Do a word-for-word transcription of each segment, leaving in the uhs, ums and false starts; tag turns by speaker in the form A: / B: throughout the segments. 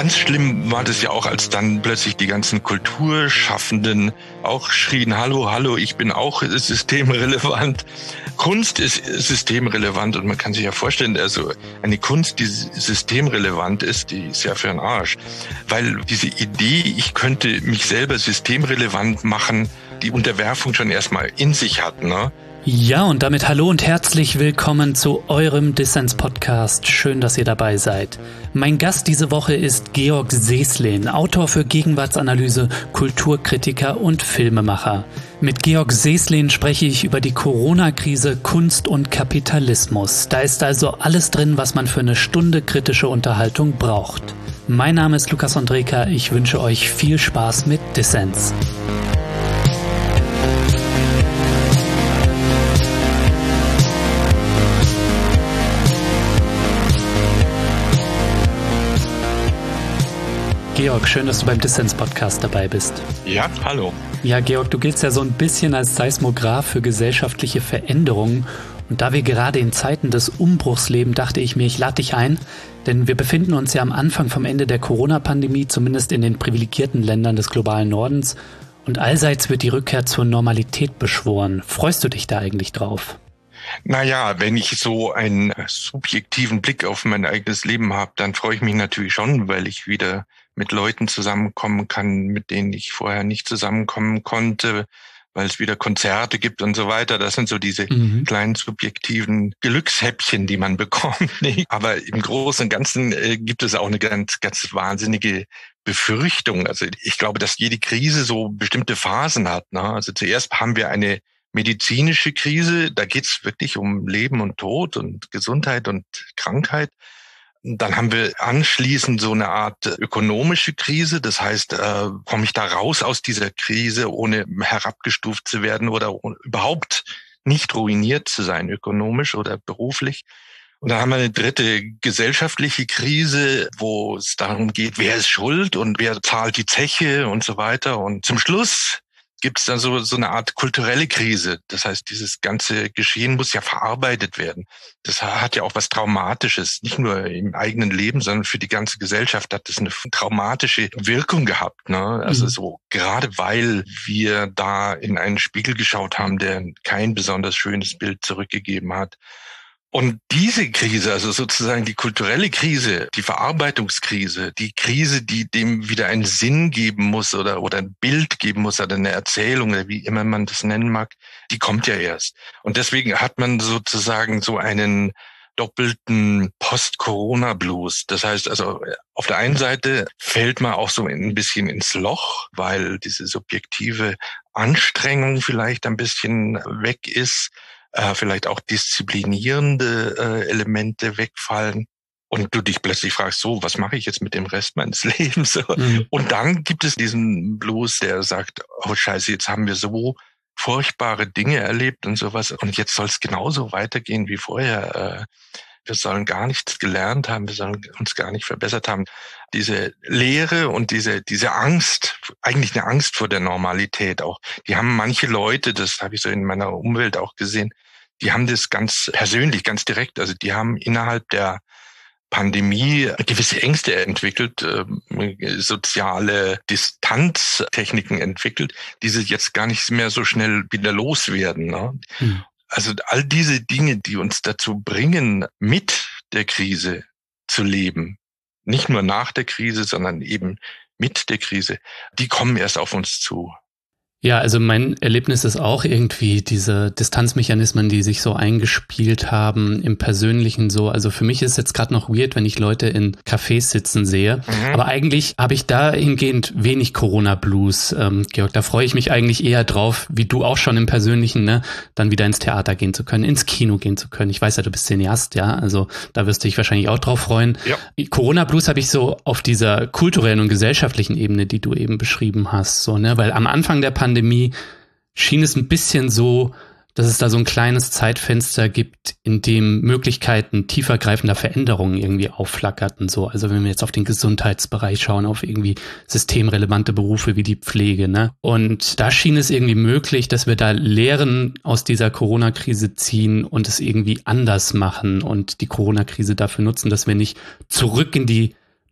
A: Ganz schlimm war das ja auch, als dann plötzlich die ganzen Kulturschaffenden auch schrien, hallo, hallo, ich bin auch systemrelevant. Kunst ist systemrelevant und man kann sich ja vorstellen, also eine Kunst, die systemrelevant ist, die ist ja für den Arsch. Weil diese Idee, ich könnte mich selber systemrelevant machen, die Unterwerfung schon erstmal in sich hat, ne?
B: Ja, und damit hallo und herzlich willkommen zu eurem Dissens-Podcast. Schön, dass ihr dabei seid. Mein Gast diese Woche ist Georg Seeßlen, Autor für Gegenwartsanalyse, Kulturkritiker und Filmemacher. Mit Georg Seeßlen spreche ich über die Corona-Krise, Kunst und Kapitalismus. Da ist also alles drin, was man für eine Stunde kritische Unterhaltung braucht. Mein Name ist Lukas Andreka, ich wünsche euch viel Spaß mit Dissens. Georg, schön, dass du beim Dissens-Podcast dabei bist.
A: Ja, hallo.
B: Ja, Georg, du giltst ja so ein bisschen als Seismograph für gesellschaftliche Veränderungen. Und da wir gerade in Zeiten des Umbruchs leben, dachte ich mir, ich lade dich ein, denn wir befinden uns ja am Anfang vom Ende der Corona-Pandemie, zumindest in den privilegierten Ländern des globalen Nordens. Und allseits wird die Rückkehr zur Normalität beschworen. Freust du dich da eigentlich drauf?
A: Naja, wenn ich so einen subjektiven Blick auf mein eigenes Leben habe, dann freue ich mich natürlich schon, weil ich wieder mit Leuten zusammenkommen kann, mit denen ich vorher nicht zusammenkommen konnte, weil es wieder Konzerte gibt und so weiter. Das sind so diese mhm. kleinen subjektiven Glückshäppchen, die man bekommt. Aber im Großen und Ganzen äh, gibt es auch eine ganz, ganz wahnsinnige Befürchtung. Also ich glaube, dass jede Krise so bestimmte Phasen hat, ne? Also zuerst haben wir eine medizinische Krise, da geht's wirklich um Leben und Tod und Gesundheit und Krankheit. Dann haben wir anschließend so eine Art ökonomische Krise. Das heißt, äh, komme ich da raus aus dieser Krise, ohne herabgestuft zu werden oder überhaupt nicht ruiniert zu sein, ökonomisch oder beruflich. Und dann haben wir eine dritte gesellschaftliche Krise, wo es darum geht, wer ist schuld und wer zahlt die Zeche und so weiter. Und zum Schluss gibt es dann so, so eine Art kulturelle Krise. Das heißt, dieses ganze Geschehen muss ja verarbeitet werden. Das hat ja auch was Traumatisches, nicht nur im eigenen Leben, sondern für die ganze Gesellschaft hat das eine traumatische Wirkung gehabt, ne? Also mhm. so, gerade weil wir da in einen Spiegel geschaut haben, der kein besonders schönes Bild zurückgegeben hat. Und diese Krise, also sozusagen die kulturelle Krise, die Verarbeitungskrise, die Krise, die dem wieder einen Sinn geben muss oder oder ein Bild geben muss oder eine Erzählung oder wie immer man das nennen mag, die kommt ja erst. Und deswegen hat man sozusagen so einen doppelten Post-Corona-Blues. Das heißt also, auf der einen Seite fällt man auch so ein bisschen ins Loch, weil diese subjektive Anstrengung vielleicht ein bisschen weg ist. Äh, vielleicht auch disziplinierende äh, Elemente wegfallen und du dich plötzlich fragst, so, was mache ich jetzt mit dem Rest meines Lebens? Mhm. Und dann gibt es diesen Blues, der sagt, oh Scheiße, jetzt haben wir so furchtbare Dinge erlebt und sowas und jetzt soll es genauso weitergehen wie vorher. Äh, wir sollen gar nichts gelernt haben, wir sollen uns gar nicht verbessert haben. Diese Leere und diese diese Angst, eigentlich eine Angst vor der Normalität auch, die haben manche Leute, das habe ich so in meiner Umwelt auch gesehen, die haben das ganz persönlich, ganz direkt, also die haben innerhalb der Pandemie gewisse Ängste entwickelt, äh, soziale Distanztechniken entwickelt, die sie jetzt gar nicht mehr so schnell wieder loswerden, ne? Mhm. Also all diese Dinge, die uns dazu bringen, mit der Krise zu leben, nicht nur nach der Krise, sondern eben mit der Krise, die kommen erst auf uns zu.
B: Ja, also mein Erlebnis ist auch irgendwie diese Distanzmechanismen, die sich so eingespielt haben im Persönlichen so. Also für mich ist jetzt gerade noch weird, wenn ich Leute in Cafés sitzen sehe. Mhm. Aber eigentlich habe ich dahingehend wenig Corona-Blues. Ähm, Georg, da freue ich mich eigentlich eher drauf, wie du auch schon im Persönlichen, ne, dann wieder ins Theater gehen zu können, ins Kino gehen zu können. Ich weiß ja, du bist Cineast, ja, also da wirst du dich wahrscheinlich auch drauf freuen. Ja. Corona-Blues habe ich so auf dieser kulturellen und gesellschaftlichen Ebene, die du eben beschrieben hast, so, ne, weil am Anfang der Pandemie Pandemie schien es ein bisschen so, dass es da so ein kleines Zeitfenster gibt, in dem Möglichkeiten tiefergreifender Veränderungen irgendwie aufflackerten. So, also wenn wir jetzt auf den Gesundheitsbereich schauen, auf irgendwie systemrelevante Berufe wie die Pflege, ne? Und da schien es irgendwie möglich, dass wir da Lehren aus dieser Corona-Krise ziehen und es irgendwie anders machen und die Corona-Krise dafür nutzen, dass wir nicht zurück in die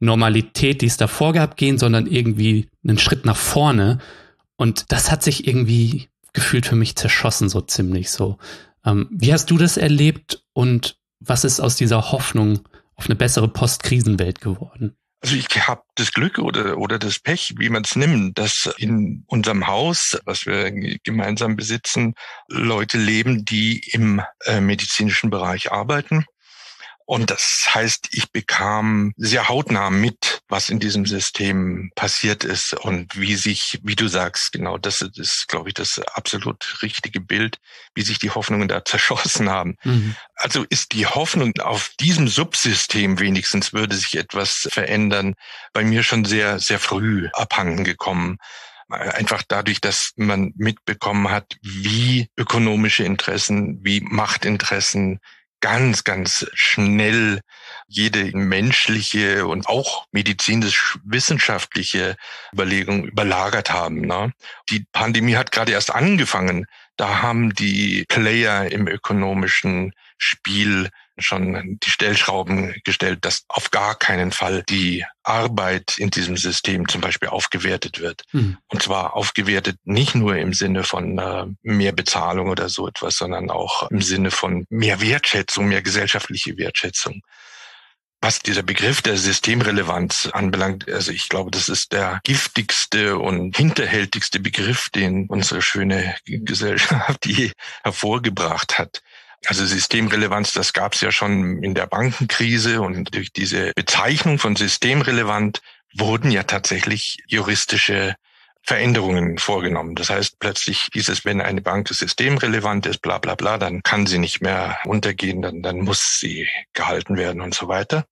B: Normalität, die es davor gab, gehen, sondern irgendwie einen Schritt nach vorne. Und das hat sich irgendwie gefühlt für mich zerschossen, so ziemlich so. Ähm, wie hast du das erlebt und was ist aus dieser Hoffnung auf eine bessere Post-Krisenwelt geworden?
A: Also ich habe das Glück oder oder das Pech, wie man es nimmt, dass in unserem Haus, was wir gemeinsam besitzen, Leute leben, die im äh, medizinischen Bereich arbeiten. Und das heißt, ich bekam sehr hautnah mit, was in diesem System passiert ist und wie sich, wie du sagst, genau, das ist, glaube ich, das absolut richtige Bild, wie sich die Hoffnungen da zerschossen haben. Mhm. Also ist die Hoffnung, auf diesem Subsystem wenigstens würde sich etwas verändern, bei mir schon sehr, sehr früh abhanden gekommen. Einfach dadurch, dass man mitbekommen hat, wie ökonomische Interessen, wie Machtinteressen ganz, ganz schnell jede menschliche und auch medizinisch-wissenschaftliche Überlegung überlagert haben. Ne? Die Pandemie hat gerade erst angefangen. Da haben die Player im ökonomischen Spiel schon die Stellschrauben gestellt, dass auf gar keinen Fall die Arbeit in diesem System zum Beispiel aufgewertet wird. Mhm. Und zwar aufgewertet nicht nur im Sinne von äh, mehr Bezahlung oder so etwas, sondern auch im Sinne von mehr Wertschätzung, mehr gesellschaftliche Wertschätzung. Was dieser Begriff der Systemrelevanz anbelangt, also ich glaube, das ist der giftigste und hinterhältigste Begriff, den unsere schöne Gesellschaft je hervorgebracht hat. Also Systemrelevanz, das gab es ja schon in der Bankenkrise und durch diese Bezeichnung von systemrelevant wurden ja tatsächlich juristische Veränderungen vorgenommen. Das heißt, plötzlich hieß es, wenn eine Bank systemrelevant ist, bla bla bla, dann kann sie nicht mehr untergehen, dann, dann muss sie gehalten werden und so weiter.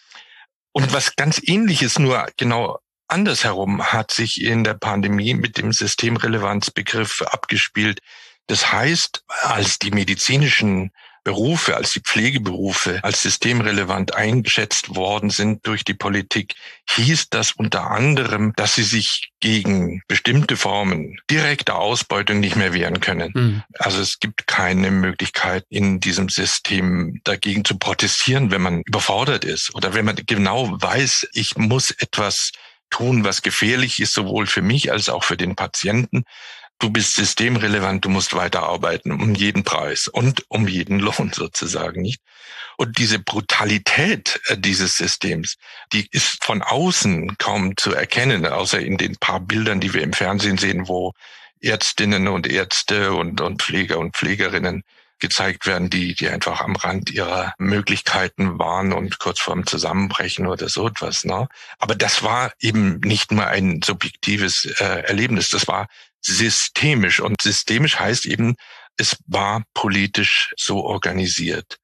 A: Und was ganz Ähnliches, nur genau andersherum, hat sich in der Pandemie mit dem Systemrelevanzbegriff abgespielt. Das heißt, als die medizinischen Berufe, als die Pflegeberufe als systemrelevant eingeschätzt worden sind durch die Politik, hieß das unter anderem, dass sie sich gegen bestimmte Formen direkter Ausbeutung nicht mehr wehren können. Mhm. Also es gibt keine Möglichkeit in diesem System dagegen zu protestieren, wenn man überfordert ist oder wenn man genau weiß, ich muss etwas tun, was gefährlich ist, sowohl für mich als auch für den Patienten. Du bist systemrelevant, du musst weiterarbeiten um jeden Preis und um jeden Lohn sozusagen, nicht? Und diese Brutalität dieses Systems, die ist von außen kaum zu erkennen, außer in den paar Bildern, die wir im Fernsehen sehen, wo Ärztinnen und Ärzte und, und Pfleger und Pflegerinnen gezeigt werden, die, die einfach am Rand ihrer Möglichkeiten waren und kurz vorm Zusammenbrechen oder so etwas, ne? Aber das war eben nicht nur ein subjektives äh, Erlebnis, das war systemisch. Und systemisch heißt eben, es war politisch so organisiert.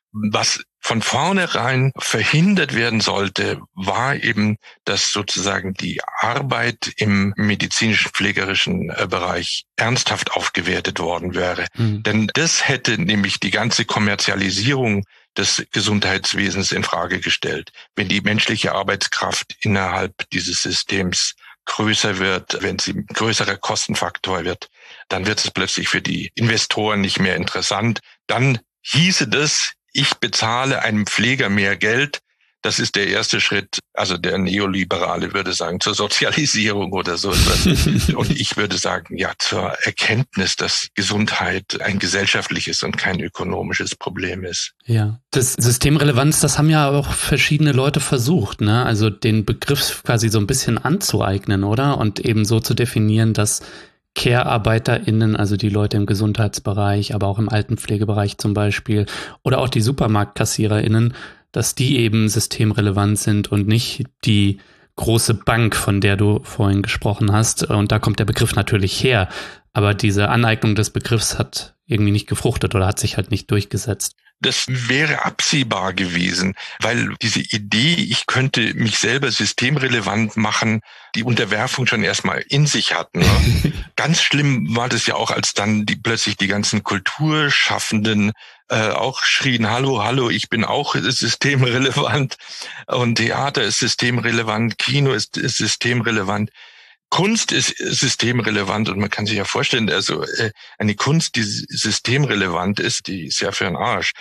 A: Was von vornherein verhindert werden sollte, war eben, dass sozusagen die Arbeit im medizinischen, pflegerischen Bereich ernsthaft aufgewertet worden wäre. Mhm. Denn das hätte nämlich die ganze Kommerzialisierung des Gesundheitswesens in Frage gestellt. Wenn die menschliche Arbeitskraft innerhalb dieses Systems größer wird, wenn sie ein größerer Kostenfaktor wird, dann wird es plötzlich für die Investoren nicht mehr interessant. Dann hieße das, ich bezahle einem Pfleger mehr Geld. Das ist der erste Schritt, also der Neoliberale würde sagen, zur Sozialisierung oder so etwas. Und ich würde sagen, ja, zur Erkenntnis, dass Gesundheit ein gesellschaftliches und kein ökonomisches Problem ist.
B: Ja, das Systemrelevanz, das haben ja auch verschiedene Leute versucht, ne? Also den Begriff quasi so ein bisschen anzueignen, oder? Und eben so zu definieren, dass Care-ArbeiterInnen, also die Leute im Gesundheitsbereich, aber auch im Altenpflegebereich zum Beispiel, oder auch die SupermarktkassiererInnen, dass die eben systemrelevant sind und nicht die große Bank, von der du vorhin gesprochen hast. Und da kommt der Begriff natürlich her. Aber diese Aneignung des Begriffs hat irgendwie nicht gefruchtet oder hat sich halt nicht durchgesetzt.
A: Das wäre absehbar gewesen, weil diese Idee, ich könnte mich selber systemrelevant machen, die Unterwerfung schon erstmal in sich hatten. Ne? Ganz schlimm war das ja auch, als dann die plötzlich die ganzen Kulturschaffenden äh, auch schrien, hallo, hallo, ich bin auch systemrelevant und Theater ist systemrelevant, Kino ist, ist systemrelevant. Kunst ist systemrelevant und man kann sich ja vorstellen, also eine Kunst, die systemrelevant ist, die ist ja für den Arsch.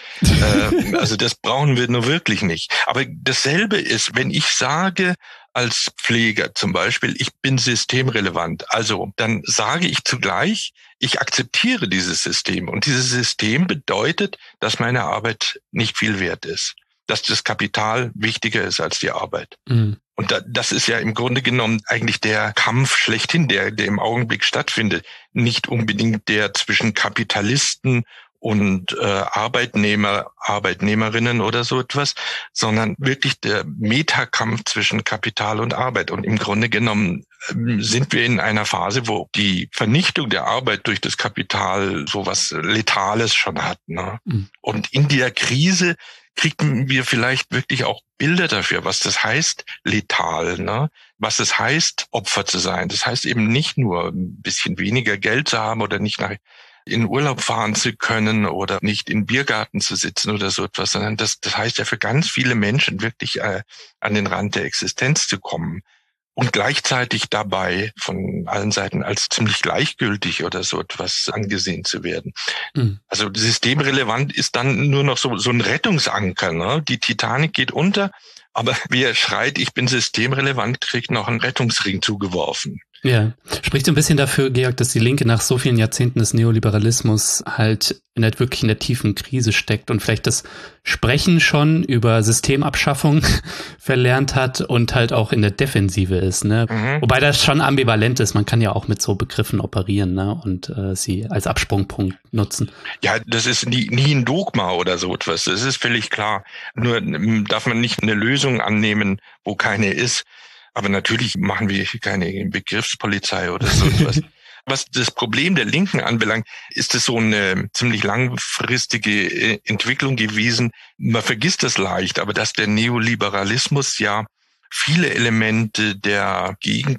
A: Also das brauchen wir nur wirklich nicht. Aber dasselbe ist, wenn ich sage, als Pfleger zum Beispiel, ich bin systemrelevant. Also dann sage ich zugleich, ich akzeptiere dieses System. Und dieses System bedeutet, dass meine Arbeit nicht viel wert ist. Dass das Kapital wichtiger ist als die Arbeit. Mhm. Und das ist ja im Grunde genommen eigentlich der Kampf schlechthin, der, der im Augenblick stattfindet. Nicht unbedingt der zwischen Kapitalisten und äh, Arbeitnehmer, Arbeitnehmerinnen oder so etwas, sondern wirklich der Metakampf zwischen Kapital und Arbeit. Und im Grunde genommen äh, sind wir in einer Phase, wo die Vernichtung der Arbeit durch das Kapital sowas Letales schon hat. Ne? Mhm. Und in der Krise kriegen wir vielleicht wirklich auch Bilder dafür, was das heißt, letal, ne? Was es heißt, Opfer zu sein. Das heißt eben nicht nur ein bisschen weniger Geld zu haben oder nicht nach in Urlaub fahren zu können oder nicht in Biergarten zu sitzen oder so etwas, sondern das, das heißt ja für ganz viele Menschen wirklich äh, an den Rand der Existenz zu kommen. Und gleichzeitig dabei von allen Seiten als ziemlich gleichgültig oder so etwas angesehen zu werden. Mhm. Also systemrelevant ist dann nur noch so, so ein Rettungsanker. Ne? Die Titanic geht unter, aber wer schreit, ich bin systemrelevant, kriegt noch einen Rettungsring zugeworfen.
B: Ja, spricht so ein bisschen dafür, Georg, dass die Linke nach so vielen Jahrzehnten des Neoliberalismus halt in der, wirklich in der tiefen Krise steckt und vielleicht das Sprechen schon über Systemabschaffung verlernt hat und halt auch in der Defensive ist, ne? Mhm. Wobei das schon ambivalent ist. Man kann ja auch mit so Begriffen operieren, ne? Und äh, sie als Absprungpunkt nutzen.
A: Ja, das ist nie, nie ein Dogma oder so etwas. Das ist völlig klar. Nur darf man nicht eine Lösung annehmen, wo keine ist. Aber natürlich machen wir keine Begriffspolizei oder so etwas. Was das Problem der Linken anbelangt, ist es so eine ziemlich langfristige Entwicklung gewesen. Man vergisst das leicht, aber dass der Neoliberalismus ja viele Elemente der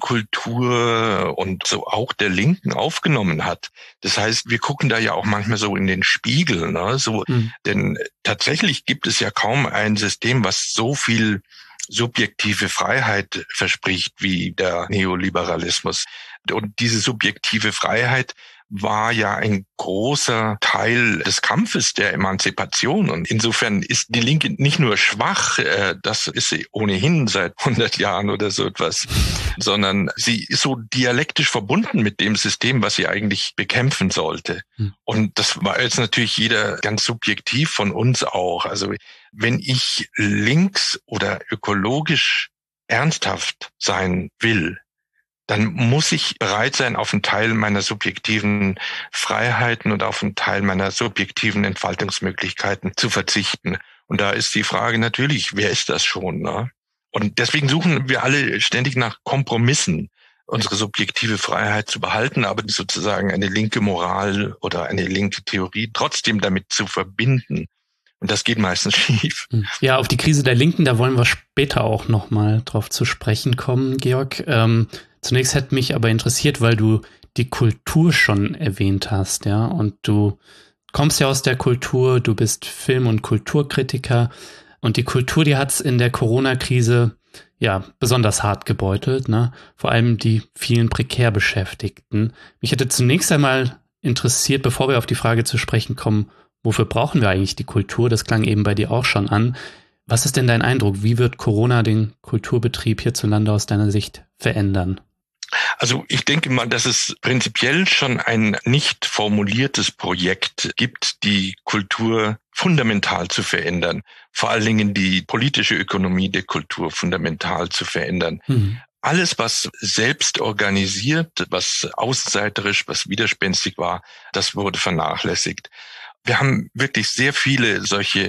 A: Gegenkultur und so auch der Linken aufgenommen hat. Das heißt, wir gucken da ja auch manchmal so in den Spiegel, ne? So, mhm. Denn tatsächlich gibt es ja kaum ein System, was so viel subjektive Freiheit verspricht wie der Neoliberalismus. Und diese subjektive Freiheit war ja ein großer Teil des Kampfes der Emanzipation. Und insofern ist die Linke nicht nur schwach, das ist sie ohnehin seit hundert Jahren oder so etwas, sondern sie ist so dialektisch verbunden mit dem System, was sie eigentlich bekämpfen sollte. Und das war jetzt natürlich jeder ganz subjektiv von uns auch. Also wenn ich links oder ökologisch ernsthaft sein will, dann muss ich bereit sein, auf einen Teil meiner subjektiven Freiheiten und auf einen Teil meiner subjektiven Entfaltungsmöglichkeiten zu verzichten. Und da ist die Frage natürlich, wer ist das schon, ne? Und deswegen suchen wir alle ständig nach Kompromissen, unsere subjektive Freiheit zu behalten, aber sozusagen eine linke Moral oder eine linke Theorie trotzdem damit zu verbinden. Und das geht meistens schief.
B: Ja, auf die Krise der Linken, da wollen wir später auch nochmal drauf zu sprechen kommen, Georg. Ähm, zunächst hätte mich aber interessiert, weil du die Kultur schon erwähnt hast, ja, und du kommst ja aus der Kultur, du bist Film- und Kulturkritiker und die Kultur, die hat's in der Corona-Krise ja besonders hart gebeutelt, ne? Vor allem die vielen prekär Beschäftigten. Mich hätte zunächst einmal interessiert, bevor wir auf die Frage zu sprechen kommen, wofür brauchen wir eigentlich die Kultur? Das klang eben bei dir auch schon an. Was ist denn dein Eindruck? Wie wird Corona den Kulturbetrieb hierzulande aus deiner Sicht verändern?
A: Also ich denke mal, dass es prinzipiell schon ein nicht formuliertes Projekt gibt, die Kultur fundamental zu verändern. Vor allen Dingen die politische Ökonomie der Kultur fundamental zu verändern. Mhm. Alles, was selbst organisiert, was außenseiterisch, was widerspenstig war, das wurde vernachlässigt. Wir haben wirklich sehr viele solche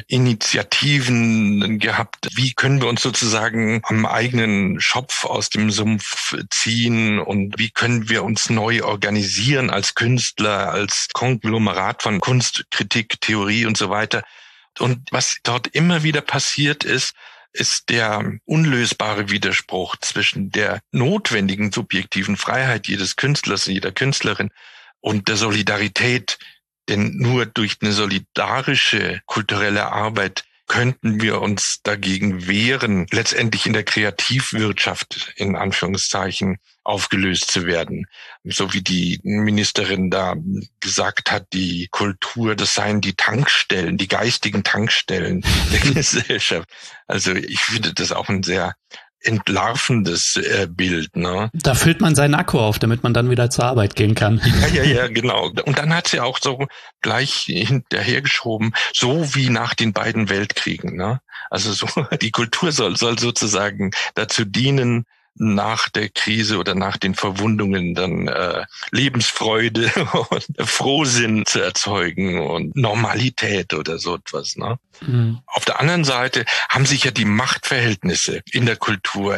A: Initiativen gehabt. Wie können wir uns sozusagen am eigenen Schopf aus dem Sumpf ziehen und wie können wir uns neu organisieren als Künstler, als Konglomerat von Kunst, Kritik, Theorie und so weiter. Und was dort immer wieder passiert ist, ist der unlösbare Widerspruch zwischen der notwendigen subjektiven Freiheit jedes Künstlers, jeder Künstlerin und der Solidarität. Denn nur durch eine solidarische kulturelle Arbeit könnten wir uns dagegen wehren, letztendlich in der Kreativwirtschaft, in Anführungszeichen, aufgelöst zu werden. So wie die Ministerin da gesagt hat, die Kultur, das seien die Tankstellen, die geistigen Tankstellen der Gesellschaft. Also ich finde das auch ein sehr entlarvendes äh, Bild, ne?
B: Da füllt man seinen Akku auf, damit man dann wieder zur Arbeit gehen kann.
A: Ja, ja, ja, genau. Und dann hat sie auch so gleich hinterhergeschoben, so wie nach den beiden Weltkriegen, ne? Also so, die Kultur soll, soll sozusagen dazu dienen, nach der Krise oder nach den Verwundungen dann äh, Lebensfreude und Frohsinn zu erzeugen und Normalität oder so etwas, ne? Mhm. Auf der anderen Seite haben sich ja die Machtverhältnisse in der Kultur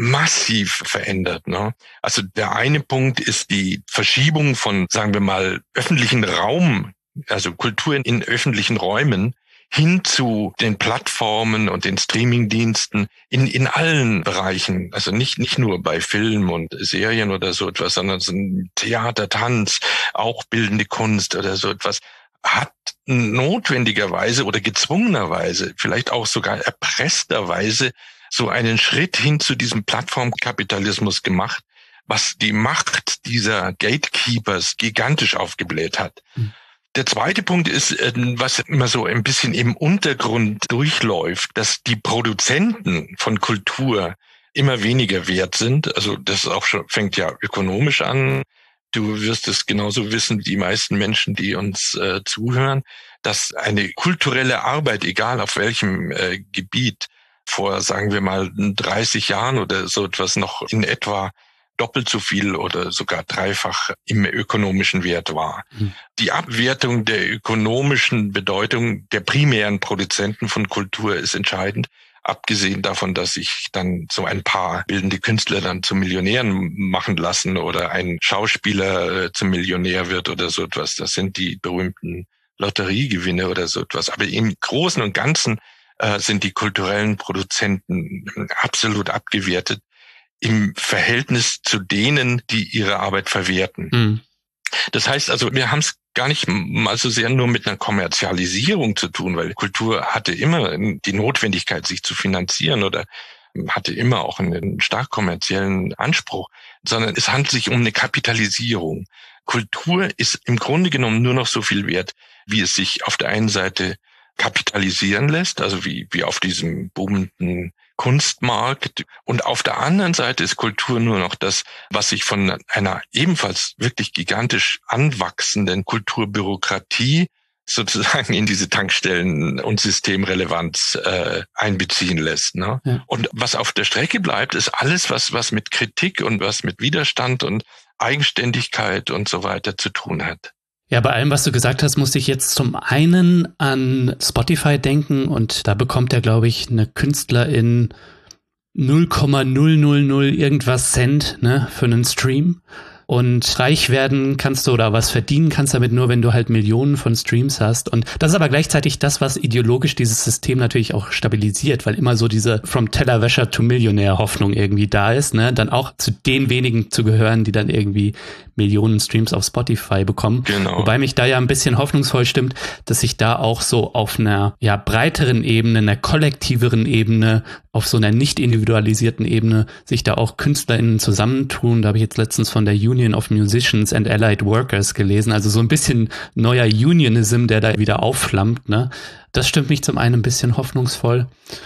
A: massiv verändert, ne? Also der eine Punkt ist die Verschiebung von, sagen wir mal, öffentlichen Raum, also Kultur in öffentlichen Räumen, hin zu den Plattformen und den Streamingdiensten in in allen Bereichen, also nicht nicht nur bei Film und Serien oder so etwas, sondern so Theater, Tanz, auch bildende Kunst oder so etwas, hat notwendigerweise oder gezwungenerweise, vielleicht auch sogar erpressterweise so einen Schritt hin zu diesem Plattformkapitalismus gemacht, was die Macht dieser Gatekeepers gigantisch aufgebläht hat. Mhm. Der zweite Punkt ist, was immer so ein bisschen im Untergrund durchläuft, dass die Produzenten von Kultur immer weniger wert sind. Also das ist auch schon, fängt ja ökonomisch an. Du wirst es genauso wissen wie die meisten Menschen, die uns äh, zuhören, dass eine kulturelle Arbeit, egal auf welchem äh, Gebiet, vor, sagen wir mal, dreißig Jahren oder so etwas noch in etwa doppelt so viel oder sogar dreifach im ökonomischen Wert war. Mhm. Die Abwertung der ökonomischen Bedeutung der primären Produzenten von Kultur ist entscheidend. Abgesehen davon, dass sich dann so ein paar bildende Künstler dann zu Millionären machen lassen oder ein Schauspieler äh, zum Millionär wird oder so etwas. Das sind die berühmten Lotteriegewinne oder so etwas. Aber im Großen und Ganzen äh, sind die kulturellen Produzenten absolut abgewertet im Verhältnis zu denen, die ihre Arbeit verwerten. Mhm. Das heißt also, wir haben es gar nicht mal so sehr nur mit einer Kommerzialisierung zu tun, weil Kultur hatte immer die Notwendigkeit, sich zu finanzieren oder hatte immer auch einen stark kommerziellen Anspruch, sondern es handelt sich um eine Kapitalisierung. Kultur ist im Grunde genommen nur noch so viel wert, wie es sich auf der einen Seite kapitalisieren lässt, also wie, wie auf diesem boomenden Kunstmarkt. Und auf der anderen Seite ist Kultur nur noch das, was sich von einer ebenfalls wirklich gigantisch anwachsenden Kulturbürokratie sozusagen in diese Tankstellen- und Systemrelevanz äh, einbeziehen lässt. Ne? Ja. Und was auf der Strecke bleibt, ist alles, was was mit Kritik und was mit Widerstand und Eigenständigkeit und so weiter zu tun hat.
B: Ja, bei allem, was du gesagt hast, musste ich jetzt zum einen an Spotify denken und da bekommt er, glaube ich, eine Künstlerin null Komma null null null irgendwas Cent, ne, für einen Stream. Und reich werden kannst du oder was verdienen kannst damit nur, wenn du halt Millionen von Streams hast. Und das ist aber gleichzeitig das, was ideologisch dieses System natürlich auch stabilisiert, weil immer so diese from Tellerwäscher to Millionär Hoffnung irgendwie da ist, ne, dann auch zu den wenigen zu gehören, die dann irgendwie Millionen Streams auf Spotify bekommen. Genau. Wobei mich da ja ein bisschen hoffnungsvoll stimmt, dass sich da auch so auf einer ja breiteren Ebene, einer kollektiveren Ebene, auf so einer nicht individualisierten Ebene sich da auch KünstlerInnen zusammentun. Da habe ich jetzt letztens von der Union of Musicians and Allied Workers gelesen. Also so ein bisschen neuer Unionism, der da wieder aufflammt, ne? Das stimmt mich zum einen ein bisschen hoffnungsvoll.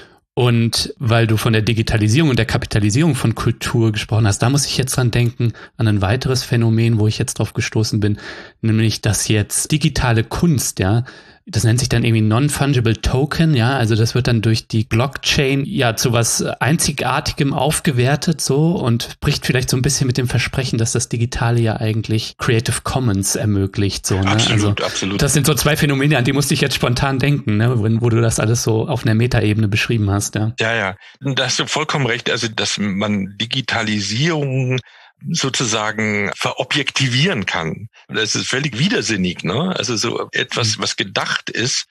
B: Und weil du von der Digitalisierung und der Kapitalisierung von Kultur gesprochen hast, da muss ich jetzt dran denken, an ein weiteres Phänomen, wo ich jetzt drauf gestoßen bin, nämlich, dass jetzt digitale Kunst, ja, das nennt sich dann irgendwie Non-Fungible Token, ja, also das wird dann durch die Blockchain ja zu was Einzigartigem aufgewertet so und bricht vielleicht so ein bisschen mit dem Versprechen, dass das Digitale ja eigentlich Creative Commons ermöglicht, so, ne?
A: Absolut,
B: also,
A: absolut.
B: Das sind so zwei Phänomene, an die musste ich jetzt spontan denken, ne, wo, wo du das alles so auf einer Metaebene beschrieben hast, ja.
A: Ja, ja, da hast du vollkommen recht, also dass man Digitalisierung sozusagen verobjektivieren kann. Das ist völlig widersinnig, ne? Also so etwas, was gedacht ist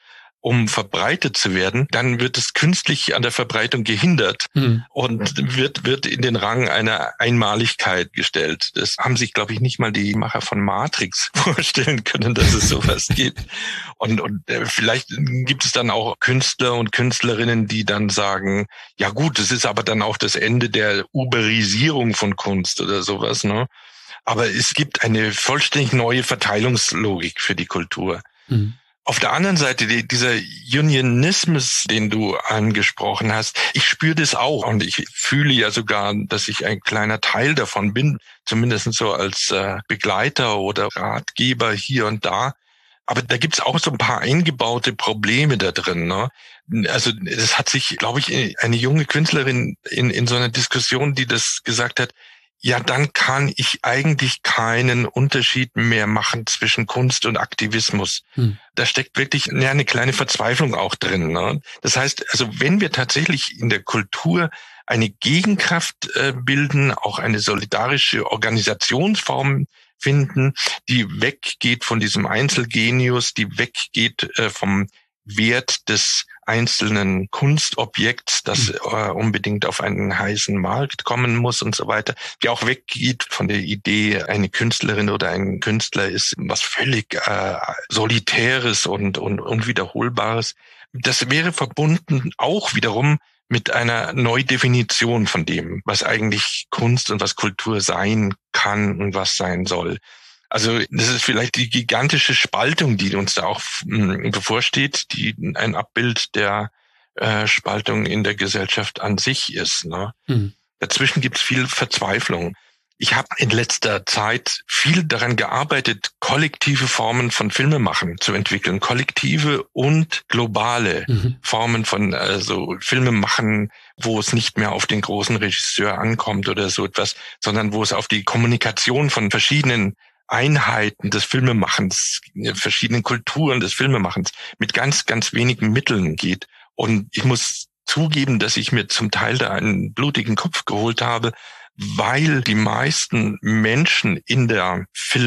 A: um verbreitet zu werden, dann wird es künstlich an der Verbreitung gehindert mhm. und wird wird in den Rang einer Einmaligkeit gestellt. Das haben sich, glaube ich, nicht mal die Macher von Matrix vorstellen können, dass es sowas gibt. Und, und vielleicht gibt es dann auch Künstler und Künstlerinnen, die dann sagen, ja gut, das ist aber dann auch das Ende der Uberisierung von Kunst oder sowas, ne? Aber es gibt eine vollständig neue Verteilungslogik für die Kultur. Mhm. Auf der anderen Seite, die, dieser Unionismus, den du angesprochen hast, ich spüre das auch und ich fühle ja sogar, dass ich ein kleiner Teil davon bin, zumindest so als äh, Begleiter oder Ratgeber hier und da. Aber da gibt's auch so ein paar eingebaute Probleme da drin, ne? Also es hat sich, glaube ich, eine junge Künstlerin in, in so einer Diskussion, die das gesagt hat, ja, dann kann ich eigentlich keinen Unterschied mehr machen zwischen Kunst und Aktivismus. Hm. Da steckt wirklich ja, eine kleine Verzweiflung auch drin, ne? Das heißt, also wenn wir tatsächlich in der Kultur eine Gegenkraft äh, bilden, auch eine solidarische Organisationsform finden, die weggeht von diesem Einzelgenius, die weggeht äh, vom Wert des einzelnen Kunstobjekts, das äh, unbedingt auf einen heißen Markt kommen muss und so weiter, die auch weggeht von der Idee, eine Künstlerin oder ein Künstler ist was völlig äh, Solitäres und, und Unwiederholbares. Das wäre verbunden auch wiederum mit einer Neudefinition von dem, was eigentlich Kunst und was Kultur sein kann und was sein soll. Also das ist vielleicht die gigantische Spaltung, die uns da auch mh, bevorsteht, die ein Abbild der äh, Spaltung in der Gesellschaft an sich ist, ne? Mhm. Dazwischen gibt es viel Verzweiflung. Ich habe in letzter Zeit viel daran gearbeitet, kollektive Formen von Filmemachen zu entwickeln, kollektive und globale mhm. Formen von also Filmemachen, wo es nicht mehr auf den großen Regisseur ankommt oder so etwas, sondern wo es auf die Kommunikation von verschiedenen Einheiten des Filmemachens, verschiedenen Kulturen des Filmemachens mit ganz, ganz wenigen Mitteln geht. Und ich muss zugeben, dass ich mir zum Teil da einen blutigen Kopf geholt habe, weil die meisten Menschen in der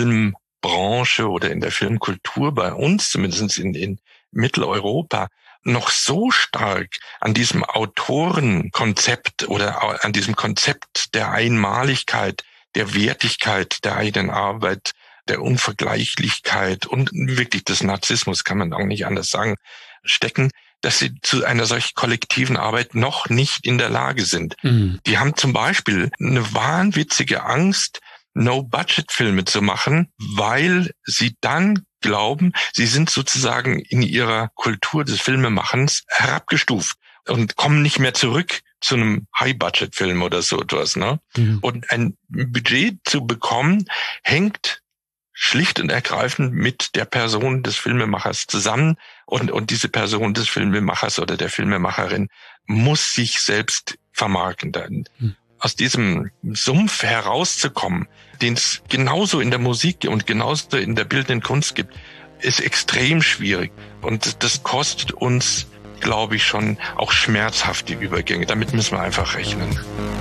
A: Filmbranche oder in der Filmkultur bei uns, zumindest in, in Mitteleuropa, noch so stark an diesem Autorenkonzept oder an diesem Konzept der Einmaligkeit, der Wertigkeit der eigenen Arbeit, der Unvergleichlichkeit und wirklich des Narzissmus, kann man auch nicht anders sagen, stecken, dass sie zu einer solch kollektiven Arbeit noch nicht in der Lage sind. Mhm. Die haben zum Beispiel eine wahnwitzige Angst, No-Budget-Filme zu machen, weil sie dann glauben, sie sind sozusagen in ihrer Kultur des Filmemachens herabgestuft und kommen nicht mehr zurück zu einem High-Budget-Film oder so etwas, ne? Mhm. Und ein Budget zu bekommen, hängt schlicht und ergreifend mit der Person des Filmemachers zusammen und, und diese Person des Filmemachers oder der Filmemacherin muss sich selbst vermarkten. Mhm. Aus diesem Sumpf herauszukommen, den es genauso in der Musik und genauso in der bildenden Kunst gibt, ist extrem schwierig. Und das kostet uns, glaube ich, schon auch schmerzhafte Übergänge. Damit müssen wir einfach rechnen.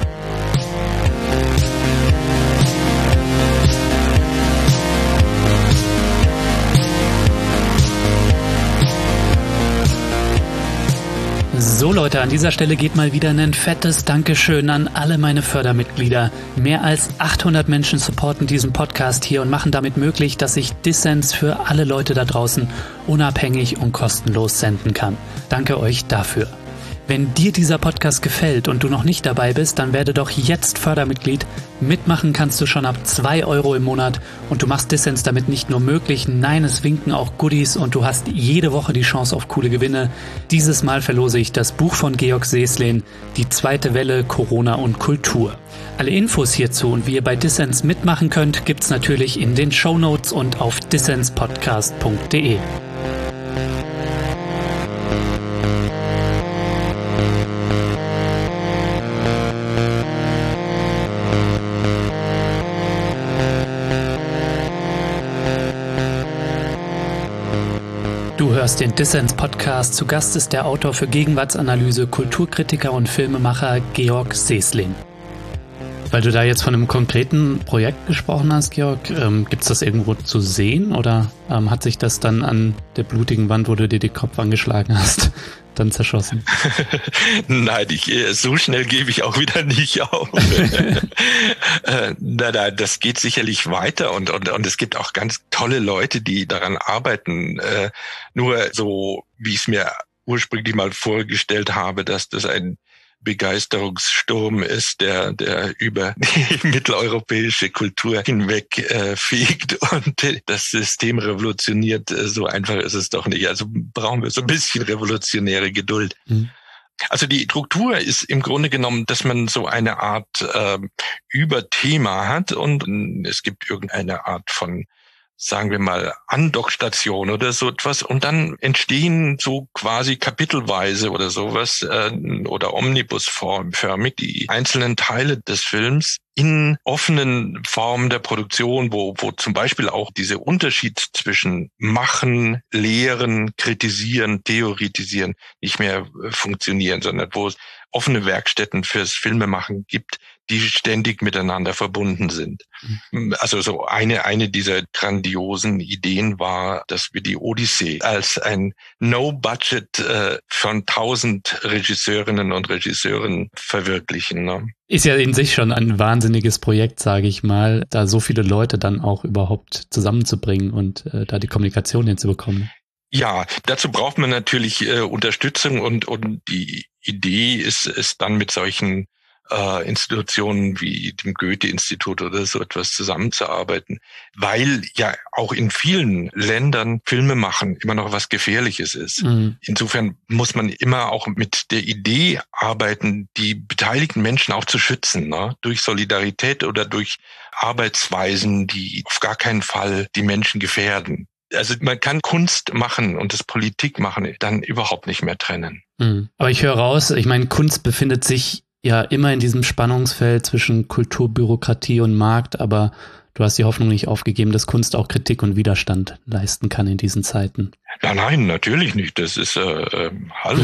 B: So Leute, an dieser Stelle geht mal wieder ein fettes Dankeschön an alle meine Fördermitglieder. Mehr als achthundert Menschen supporten diesen Podcast hier und machen damit möglich, dass ich Dissens für alle Leute da draußen unabhängig und kostenlos senden kann. Danke euch dafür. Wenn dir dieser Podcast gefällt und du noch nicht dabei bist, dann werde doch jetzt Fördermitglied. Mitmachen kannst du schon ab zwei Euro im Monat und du machst Dissens damit nicht nur möglich, nein, es winken auch Goodies und du hast jede Woche die Chance auf coole Gewinne. Dieses Mal verlose ich das Buch von Georg Seslin, Die zweite Welle, Corona und Kultur. Alle Infos hierzu und wie ihr bei Dissens mitmachen könnt, gibt's natürlich in den Shownotes und auf dissenspodcast punkt de. Du hörst den Dissens-Podcast. Zu Gast ist der Autor für Gegenwartsanalyse, Kulturkritiker und Filmemacher Georg Seslin. Weil du da jetzt von einem konkreten Projekt gesprochen hast, Georg, ähm, gibt es das irgendwo zu sehen oder ähm, hat sich das dann an der blutigen Wand, wo du dir den Kopf angeschlagen hast, dann zerschossen?
A: Nein, ich, so schnell gebe ich auch wieder nicht auf. äh, nein, nein, das geht sicherlich weiter und, und, und es gibt auch ganz tolle Leute, die daran arbeiten. Äh, nur so, wie ich es mir ursprünglich mal vorgestellt habe, dass das ein Begeisterungssturm ist, der der über die mitteleuropäische Kultur hinweg äh, fegt und das System revolutioniert. So einfach ist es doch nicht. Also brauchen wir so ein bisschen revolutionäre Geduld. Mhm. Also die Struktur ist im Grunde genommen, dass man so eine Art äh, Überthema hat und es gibt irgendeine Art von, sagen wir mal, Andockstation oder so etwas und dann entstehen so quasi kapitelweise oder sowas äh, oder omnibusförmig die einzelnen Teile des Films in offenen Formen der Produktion, wo wo zum Beispiel auch dieser Unterschied zwischen Machen, Lehren, Kritisieren, Theoretisieren nicht mehr funktionieren, sondern wo es offene Werkstätten fürs Filmemachen gibt, die ständig miteinander verbunden sind. Mhm. Also so eine eine dieser grandiosen Ideen war, dass wir die Odyssee als ein No-Budget äh, von tausend Regisseurinnen und Regisseuren verwirklichen. Ne?
B: Ist ja in sich schon ein wahnsinniges Projekt, sage ich mal, da so viele Leute dann auch überhaupt zusammenzubringen und äh, da die Kommunikation hinzubekommen.
A: Ja, dazu braucht man natürlich äh, Unterstützung und und die Idee ist ist dann mit solchen äh, Institutionen wie dem Goethe-Institut oder so etwas zusammenzuarbeiten, weil ja auch in vielen Ländern Filme machen immer noch was Gefährliches ist. Mhm. Insofern muss man immer auch mit der Idee arbeiten, die beteiligten Menschen auch zu schützen, ne? Durch Solidarität oder durch Arbeitsweisen, die auf gar keinen Fall die Menschen gefährden. Also man kann Kunst machen und das Politik machen dann überhaupt nicht mehr trennen.
B: Mhm. Aber ich höre raus, ich meine, Kunst befindet sich ja immer in diesem Spannungsfeld zwischen Kultur, Bürokratie und Markt, aber du hast die Hoffnung nicht aufgegeben, dass Kunst auch Kritik und Widerstand leisten kann in diesen Zeiten.
A: Nein, nein, natürlich nicht. Das ist, äh, äh, hallo.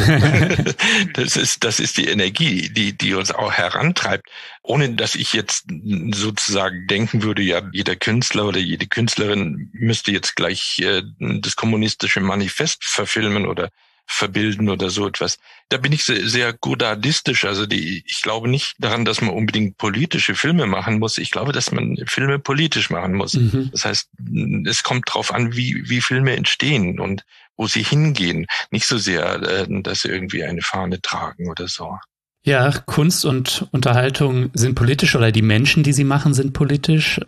A: das ist, das ist die Energie, die, die uns auch herantreibt. Ohne dass ich jetzt sozusagen denken würde, ja, jeder Künstler oder jede Künstlerin müsste jetzt gleich äh, das kommunistische Manifest verfilmen oder verbilden oder so etwas. Da bin ich sehr, sehr godardistisch. Also die, ich glaube nicht daran, dass man unbedingt politische Filme machen muss. Ich glaube, dass man Filme politisch machen muss. Mhm. Das heißt, es kommt drauf an, wie, wie Filme entstehen und wo sie hingehen. Nicht so sehr, äh, dass sie irgendwie eine Fahne tragen oder so.
B: Ja, Kunst und Unterhaltung sind politisch oder die Menschen, die sie machen, sind politisch.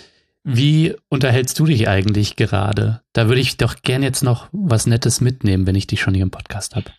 B: Wie unterhältst du dich eigentlich gerade? Da würde ich doch gern jetzt noch was Nettes mitnehmen, wenn ich dich schon hier im Podcast habe.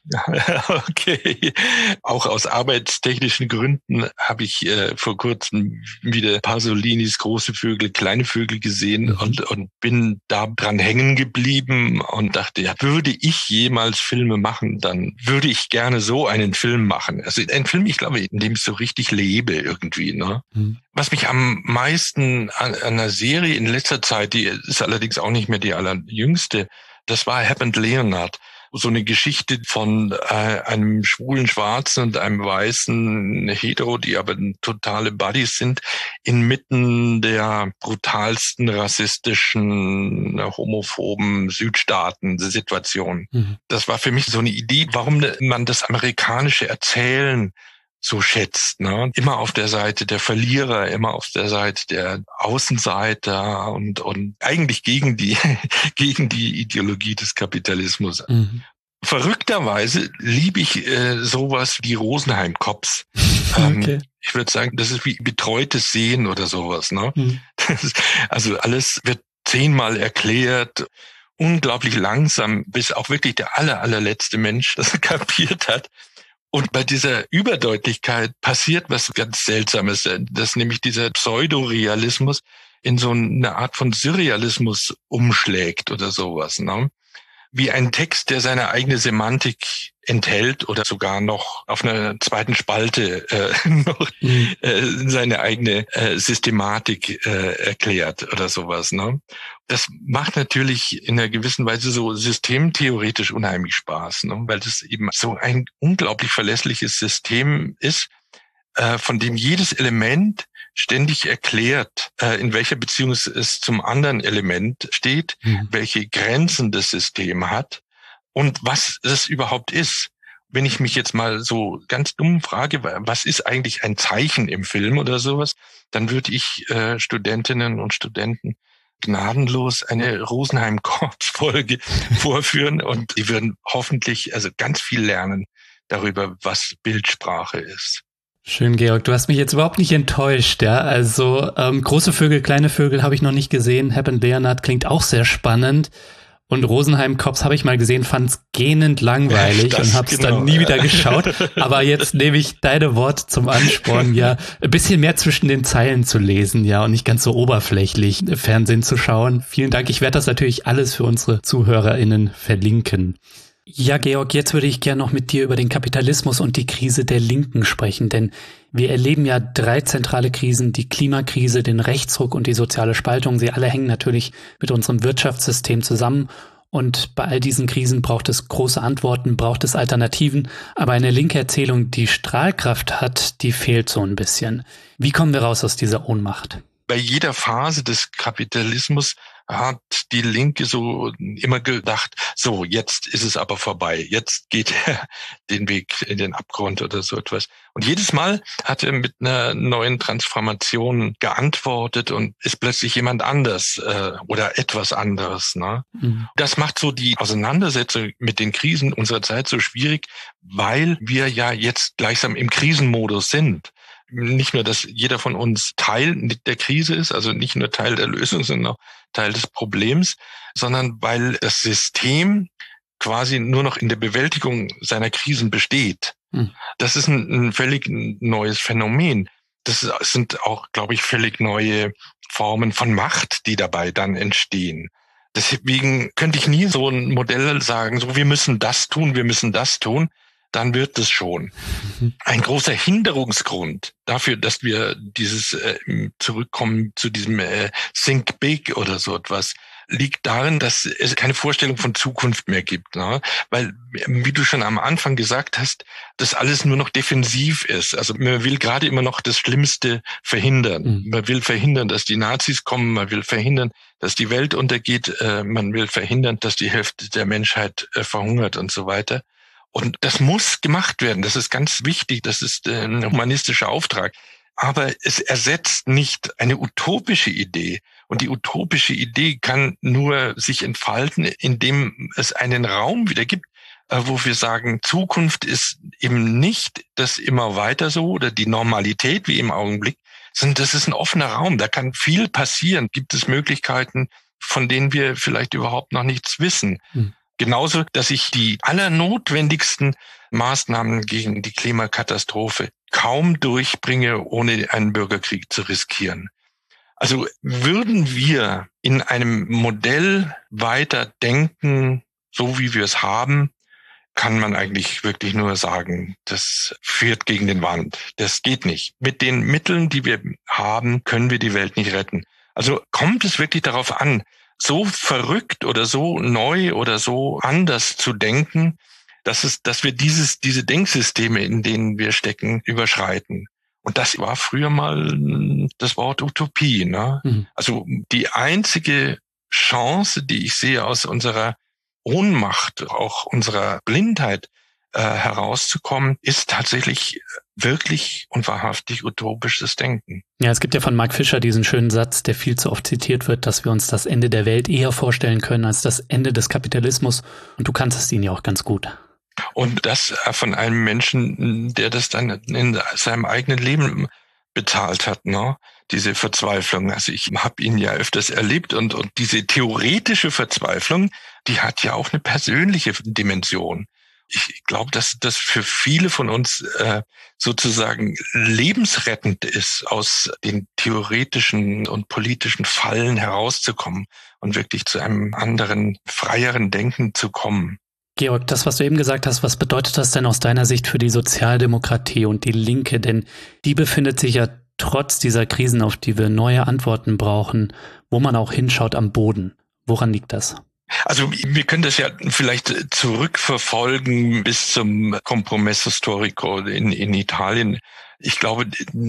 A: Okay. Auch aus arbeitstechnischen Gründen habe ich äh, vor kurzem wieder Pasolinis Große Vögel, kleine Vögel gesehen mhm. und, und bin da dran hängen geblieben und dachte, ja, würde ich jemals Filme machen, dann würde ich gerne so einen Film machen. Also ein Film, ich glaube, in dem ich so richtig lebe irgendwie, ne? Mhm. Was mich am meisten an, an einer Serie in letzter Zeit, die ist allerdings auch nicht mehr die allerjüngste, das war Happened Leonard. So eine Geschichte von äh, einem schwulen Schwarzen und einem weißen Hetero, die aber totale Buddies sind, inmitten der brutalsten rassistischen, homophoben Südstaaten-Situation. Mhm. Das war für mich so eine Idee, warum man das amerikanische Erzählen so schätzt, ne? Immer auf der Seite der Verlierer, immer auf der Seite der Außenseiter und und eigentlich gegen die gegen die Ideologie des Kapitalismus. Mhm. Verrückterweise liebe ich äh, sowas wie Rosenheim-Cops. Okay. Ähm, ich würde sagen, das ist wie betreutes Sehen oder sowas, ne? Mhm. Das ist, also alles wird zehnmal erklärt, unglaublich langsam, bis auch wirklich der aller allerletzte Mensch das kapiert hat. Und bei dieser Überdeutlichkeit passiert was ganz Seltsames, dass nämlich dieser Pseudorealismus in so eine Art von Surrealismus umschlägt oder sowas, ne? Wie ein Text, der seine eigene Semantik enthält oder sogar noch auf einer zweiten Spalte äh, noch mhm. äh, seine eigene äh, Systematik äh, erklärt oder sowas, ne? Das macht natürlich in einer gewissen Weise so systemtheoretisch unheimlich Spaß, ne? Weil das eben so ein unglaublich verlässliches System ist, äh, von dem jedes Element ständig erklärt, äh, in welcher Beziehung es, es zum anderen Element steht, mhm. welche Grenzen das System hat und was es überhaupt ist. Wenn ich mich jetzt mal so ganz dumm frage, was ist eigentlich ein Zeichen im Film oder sowas, dann würde ich äh, Studentinnen und Studenten gnadenlos eine Rosenheim-Korps-Folge vorführen und die würden hoffentlich also ganz viel lernen darüber, was Bildsprache ist.
B: Schön, Georg. Du hast mich jetzt überhaupt nicht enttäuscht, ja. Also ähm, große Vögel, kleine Vögel habe ich noch nicht gesehen. Hep and Leonard klingt auch sehr spannend. Und Rosenheim-Cops habe ich mal gesehen, fand es gähnend langweilig das, und habe es genau. dann nie wieder geschaut. Aber jetzt nehme ich deine Worte zum Ansporn, ja, ein bisschen mehr zwischen den Zeilen zu lesen, ja, und nicht ganz so oberflächlich Fernsehen zu schauen. Vielen Dank. Ich werde das natürlich alles für unsere ZuhörerInnen verlinken. Ja, Georg, jetzt würde ich gerne noch mit dir über den Kapitalismus und die Krise der Linken sprechen, denn wir erleben ja drei zentrale Krisen, die Klimakrise, den Rechtsruck und die soziale Spaltung. Sie alle hängen natürlich mit unserem Wirtschaftssystem zusammen und bei all diesen Krisen braucht es große Antworten, braucht es Alternativen, aber eine linke Erzählung, die Strahlkraft hat, die fehlt so ein bisschen. Wie kommen wir raus aus dieser Ohnmacht?
A: Bei jeder Phase des Kapitalismus hat die Linke so immer gedacht, so, jetzt ist es aber vorbei, jetzt geht er den Weg in den Abgrund oder so etwas. Und jedes Mal hat er mit einer neuen Transformation geantwortet und ist plötzlich jemand anders äh, oder etwas anderes. Ne? Mhm. Das macht so die Auseinandersetzung mit den Krisen unserer Zeit so schwierig, weil wir ja jetzt gleichsam im Krisenmodus sind. Nicht nur, dass jeder von uns Teil der Krise ist, also nicht nur Teil der Lösung, sondern auch Teil des Problems, sondern weil das System quasi nur noch in der Bewältigung seiner Krisen besteht. Hm. Das ist ein, ein völlig neues Phänomen. Das sind auch, glaube ich, völlig neue Formen von Macht, die dabei dann entstehen. Deswegen könnte ich nie so ein Modell sagen, so wir müssen das tun, wir müssen das tun. Dann wird es schon. Ein großer Hinderungsgrund dafür, dass wir dieses äh, zurückkommen zu diesem äh, Think Big oder so etwas, liegt darin, dass es keine Vorstellung von Zukunft mehr gibt. Ne? Weil, wie du schon am Anfang gesagt hast, das alles nur noch defensiv ist. Also man will gerade immer noch das Schlimmste verhindern. Mhm. Man will verhindern, dass die Nazis kommen. Man will verhindern, dass die Welt untergeht. Äh, man will verhindern, dass die Hälfte der Menschheit äh, verhungert und so weiter. Und das muss gemacht werden. Das ist ganz wichtig. Das ist ein humanistischer Auftrag. Aber es ersetzt nicht eine utopische Idee. Und die utopische Idee kann nur sich entfalten, indem es einen Raum wieder gibt, wo wir sagen, Zukunft ist eben nicht das immer weiter so oder die Normalität wie im Augenblick, sondern das ist ein offener Raum. Da kann viel passieren. Gibt es Möglichkeiten, von denen wir vielleicht überhaupt noch nichts wissen. Hm. Genauso, dass ich die allernotwendigsten Maßnahmen gegen die Klimakatastrophe kaum durchbringe, ohne einen Bürgerkrieg zu riskieren. Also würden wir in einem Modell weiter denken, so wie wir es haben, kann man eigentlich wirklich nur sagen, das führt gegen den Wand. Das geht nicht. Mit den Mitteln, die wir haben, können wir die Welt nicht retten. Also kommt es wirklich darauf an, so verrückt oder so neu oder so anders zu denken, dass es, dass wir dieses, diese Denksysteme, in denen wir stecken, überschreiten. Und das war früher mal das Wort Utopie, ne? Mhm. Also die einzige Chance, die ich sehe, aus unserer Ohnmacht, auch unserer Blindheit äh, herauszukommen, ist tatsächlich wirklich und wahrhaftig utopisches Denken.
B: Ja, es gibt ja von Mark Fisher diesen schönen Satz, der viel zu oft zitiert wird, dass wir uns das Ende der Welt eher vorstellen können als das Ende des Kapitalismus. Und du kannst es ihn ja auch ganz gut.
A: Und das von einem Menschen, der das dann in seinem eigenen Leben bezahlt hat, ne? Diese Verzweiflung. Also ich habe ihn ja öfters erlebt und, und diese theoretische Verzweiflung, die hat ja auch eine persönliche Dimension. Ich glaube, dass das für viele von uns äh, sozusagen lebensrettend ist, aus den theoretischen und politischen Fallen herauszukommen und wirklich zu einem anderen, freieren Denken zu kommen.
B: Georg, das, was du eben gesagt hast, was bedeutet das denn aus deiner Sicht für die Sozialdemokratie und die Linke? Denn die befindet sich ja trotz dieser Krisen, auf die wir neue Antworten brauchen, wo man auch hinschaut, am Boden. Woran liegt das?
A: Also wir können das ja vielleicht zurückverfolgen bis zum Compromesso Storico in, in Italien. Ich glaube,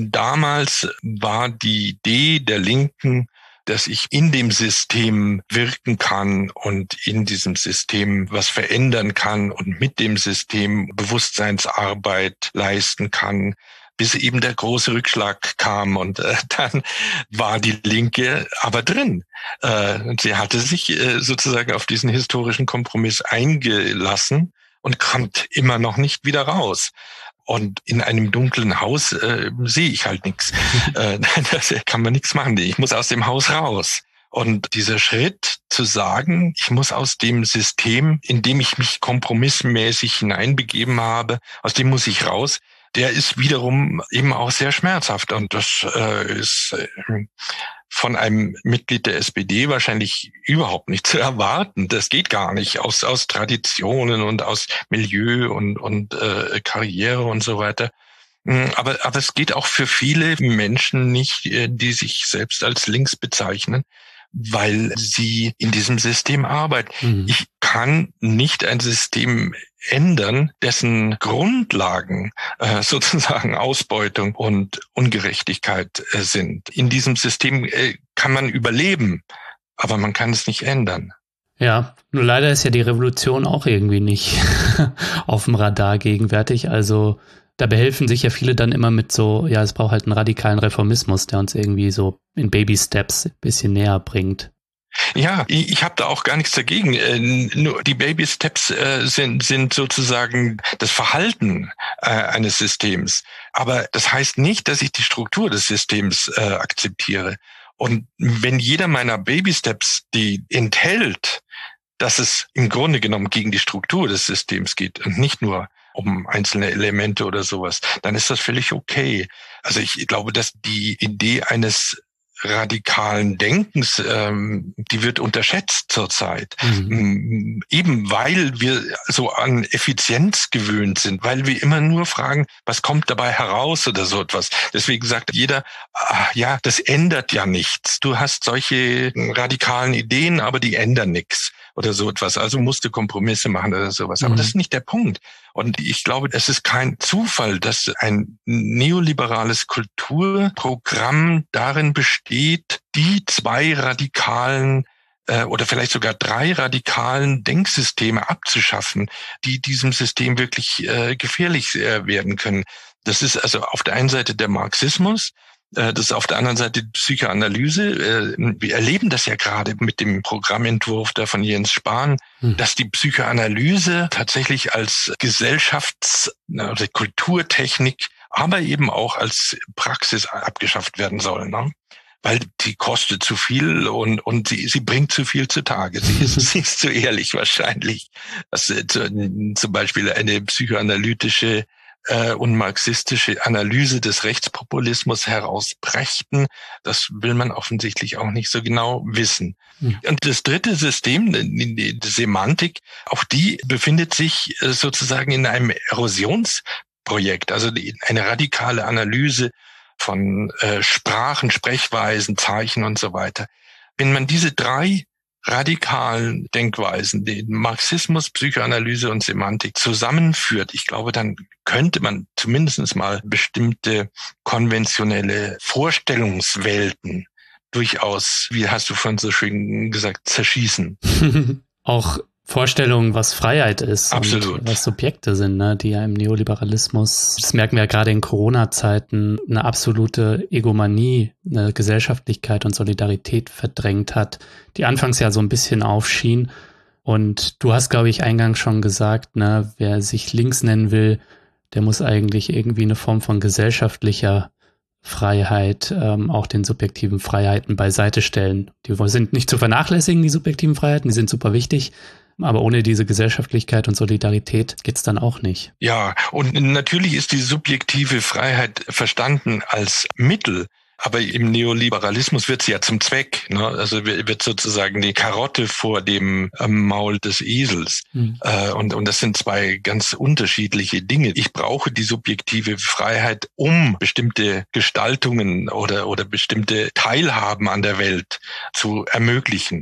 A: damals war die Idee der Linken, dass ich in dem System wirken kann und in diesem System was verändern kann und mit dem System Bewusstseinsarbeit leisten kann, bis eben der große Rückschlag kam und äh, dann war die Linke aber drin. Äh, sie hatte sich äh, sozusagen auf diesen historischen Kompromiss eingelassen und kommt immer noch nicht wieder raus. Und in einem dunklen Haus äh, sehe ich halt nichts. Äh, da kann man nichts machen. Ich muss aus dem Haus raus. Und dieser Schritt zu sagen, ich muss aus dem System, in dem ich mich kompromissmäßig hineinbegeben habe, aus dem muss ich raus, der ist wiederum eben auch sehr schmerzhaft. Und das äh, ist äh, von einem Mitglied der S P D wahrscheinlich überhaupt nicht zu erwarten. Das geht gar nicht aus aus Traditionen und aus Milieu und und äh, Karriere und so weiter. Aber aber es geht auch für viele Menschen nicht, die sich selbst als links bezeichnen, weil sie in diesem System arbeiten. Mhm. Ich kann nicht ein System ändern, dessen Grundlagen äh, sozusagen Ausbeutung und Ungerechtigkeit äh, sind. In diesem System äh, kann man überleben, aber man kann es nicht ändern.
B: Ja, nur leider ist ja die Revolution auch irgendwie nicht auf dem Radar gegenwärtig. Also da behelfen sich ja viele dann immer mit so, ja, es braucht halt einen radikalen Reformismus, der uns irgendwie so in Baby-Steps ein bisschen näher bringt.
A: Ja, ich, ich habe da auch gar nichts dagegen. Äh, nur die Baby Steps äh, sind sind sozusagen das Verhalten äh, eines Systems. Aber das heißt nicht, dass ich die Struktur des Systems äh, akzeptiere. Und wenn jeder meiner Baby Steps die enthält, dass es im Grunde genommen gegen die Struktur des Systems geht und nicht nur um einzelne Elemente oder sowas, dann ist das völlig okay. Also ich glaube, dass die Idee eines radikalen Denkens, ähm, die wird unterschätzt zurzeit. Mhm. Eben weil wir so an Effizienz gewöhnt sind, weil wir immer nur fragen, was kommt dabei heraus oder so etwas. Deswegen sagt jeder, ach, ja, das ändert ja nichts. Du hast solche radikalen Ideen, aber die ändern nichts oder so etwas. Also musst du Kompromisse machen oder sowas. Aber mhm. das ist nicht der Punkt. Und ich glaube, es ist kein Zufall, dass ein neoliberales Kulturprogramm darin besteht, die zwei radikalen äh, oder vielleicht sogar drei radikalen Denksysteme abzuschaffen, die diesem System wirklich äh, gefährlich äh, werden können. Das ist also auf der einen Seite der Marxismus, das ist auf der anderen Seite die Psychoanalyse. Wir erleben das ja gerade mit dem Programmentwurf da von Jens Spahn, hm. dass die Psychoanalyse tatsächlich als Gesellschafts- oder Kulturtechnik, aber eben auch als Praxis abgeschafft werden soll, ne? Weil die kostet zu viel und und sie sie bringt zu viel zutage. Sie ist, sie ist zu ehrlich wahrscheinlich. Das ist zum Beispiel eine psychoanalytische und marxistische Analyse des Rechtspopulismus herausbrächten, das will man offensichtlich auch nicht so genau wissen. Mhm. Und das dritte System, die Semantik, auch die befindet sich sozusagen in einem Erosionsprojekt, also eine radikale Analyse von Sprachen, Sprechweisen, Zeichen und so weiter. Wenn man diese drei radikalen Denkweisen, den Marxismus, Psychoanalyse und Semantik zusammenführt, ich glaube, dann könnte man zumindest mal bestimmte konventionelle Vorstellungswelten durchaus, wie hast du vorhin so schön gesagt, zerschießen.
B: Auch Vorstellungen, was Freiheit ist.
A: Absolut.
B: Und was Subjekte sind, ne, die ja im Neoliberalismus, das merken wir ja gerade in Corona-Zeiten, eine absolute Egomanie, eine Gesellschaftlichkeit und Solidarität verdrängt hat, die anfangs ja so ein bisschen aufschien. Und du hast, glaube ich, eingangs schon gesagt, ne, wer sich links nennen will, der muss eigentlich irgendwie eine Form von gesellschaftlicher Freiheit, ähm, auch den subjektiven Freiheiten beiseite stellen. Die sind nicht zu vernachlässigen, die subjektiven Freiheiten, die sind super wichtig. Aber ohne diese Gesellschaftlichkeit und Solidarität geht's dann auch nicht.
A: Ja, und natürlich ist die subjektive Freiheit verstanden als Mittel. Aber im Neoliberalismus wird sie ja zum Zweck, ne? Also wird sozusagen die Karotte vor dem Maul des Esels. Mhm. Äh, und, und das sind zwei ganz unterschiedliche Dinge. Ich brauche die subjektive Freiheit, um bestimmte Gestaltungen oder, oder bestimmte Teilhaben an der Welt zu ermöglichen.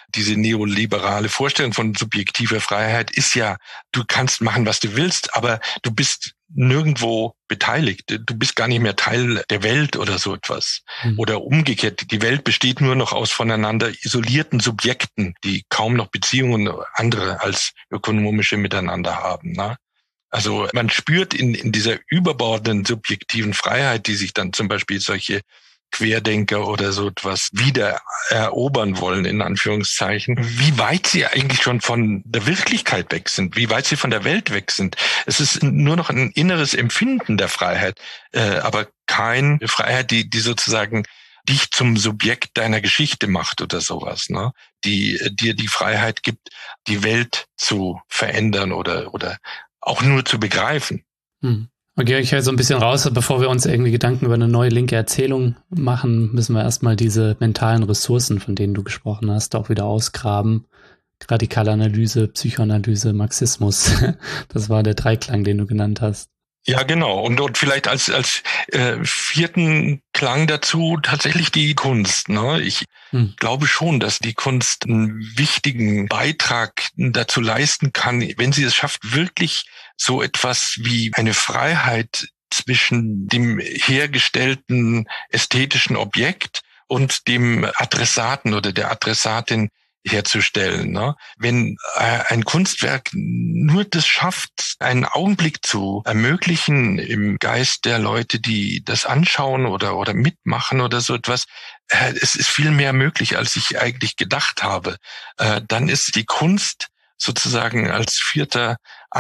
A: diese neoliberale Vorstellung von subjektiver Freiheit ist ja, du kannst machen, was du willst, aber du bist nirgendwo beteiligt. Du bist gar nicht mehr Teil der Welt oder so etwas. Mhm. Oder umgekehrt, die Welt besteht nur noch aus voneinander isolierten Subjekten, die kaum noch Beziehungen andere als ökonomische miteinander haben. Ne? Also man spürt in, in dieser überbordenden subjektiven Freiheit, die sich dann zum Beispiel solche Querdenker oder so etwas wieder erobern wollen, in Anführungszeichen, wie weit sie eigentlich schon von der Wirklichkeit weg sind, wie weit sie von der Welt weg sind. Es ist nur noch ein inneres Empfinden der Freiheit, äh, aber keine Freiheit, die, die sozusagen dich zum Subjekt deiner Geschichte macht oder sowas, ne? Die dir die Freiheit gibt, die Welt zu verändern oder, oder auch nur zu begreifen.
B: Hm. Okay, ich höre so ein bisschen raus, bevor wir uns irgendwie Gedanken über eine neue linke Erzählung machen, müssen wir erstmal diese mentalen Ressourcen, von denen du gesprochen hast, auch wieder ausgraben. Radikale Analyse, Psychoanalyse, Marxismus. Das war der Dreiklang, den du genannt hast.
A: Ja, genau. Und, und vielleicht als, als äh, vierten Klang dazu tatsächlich die Kunst. Ne? Ich hm. glaube schon, dass die Kunst einen wichtigen Beitrag dazu leisten kann, wenn sie es schafft, wirklich so etwas wie eine Freiheit zwischen dem hergestellten ästhetischen Objekt und dem Adressaten oder der Adressatin herzustellen. Ne? Wenn äh, ein Kunstwerk nur das schafft, einen Augenblick zu ermöglichen im Geist der Leute, die das anschauen oder oder mitmachen oder so etwas, äh, es ist viel mehr möglich, als ich eigentlich gedacht habe. Äh, dann ist die Kunst sozusagen als vierter